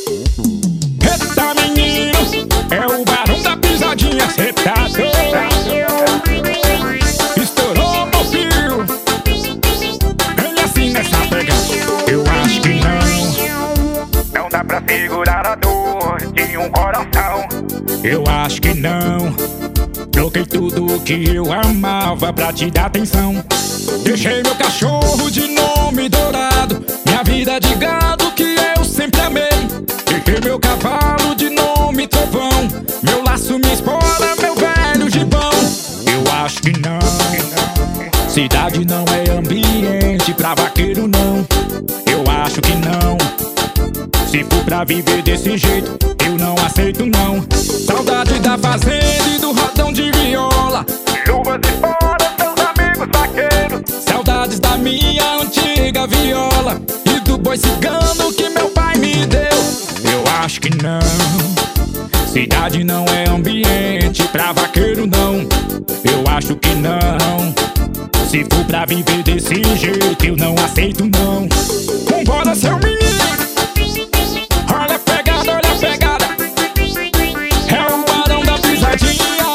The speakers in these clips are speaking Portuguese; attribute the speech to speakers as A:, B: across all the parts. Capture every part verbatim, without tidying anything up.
A: Eita menino, é o barão da pisadinha, cê tá doido. Estourou meu fio, vem assim nessa pegada. Eu acho que não,
B: não dá pra segurar a dor de um coração.
A: Eu acho que não, troquei tudo que eu amava pra te dar atenção. Deixei meu cachorro de nome dourado, minha vida de gado que eu sempre amei. Deixei meu cavalo de nome trovão, meu laço, minha espora, meu velho gibão. Eu acho que não, cidade não é ambiente pra vaqueiro não. Eu acho que não, se for pra viver desse jeito, eu não aceito não. Saudade da fazenda e do rodão de viola,
B: Luvas e fora, seus amigos vaqueiros.
A: saudades da minha antiga viola e do boi cigano que meu pai me deu. Eu acho que não, cidade não é ambiente pra vaqueiro não. Eu acho que não, se for pra viver desse jeito, eu não aceito não. Vambora, seu menino, olha a pegada, olha a pegada. É o barão da pisadinha,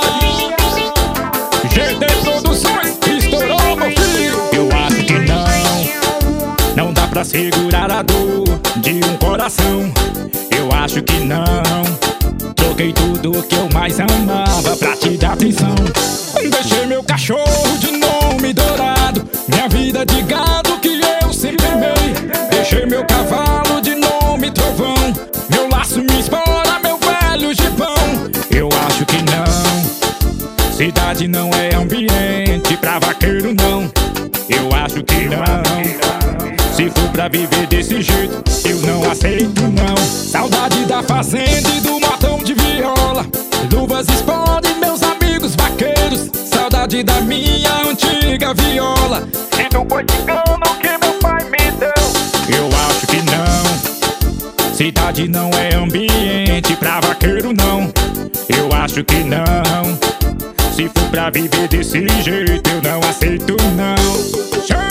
A: G D Produções, estourou meu filho. Eu acho que não, não dá pra segurar a dor de um coração. Eu acho que não, troquei tudo que eu mais amava pra te dar atenção. Deixei meu cachorro de nome dourado, minha vida de gado que eu sempre amei. Deixei meu cavalo de nome trovão, meu laço, minha espora, meu velho gibão. Eu acho que não, cidade não é ambiente pra vaqueiro não. Eu acho que não, se for pra viver desse jeito, eu não aceito não. Saudade da fazenda e do motão de viola, luvas explodem meus amigos vaqueiros. Saudade da minha antiga viola
B: E do boi cigano que meu pai me deu.
A: Eu acho que não, cidade não é ambiente pra vaqueiro não. Eu acho que não, se for pra viver desse jeito, eu não aceito não.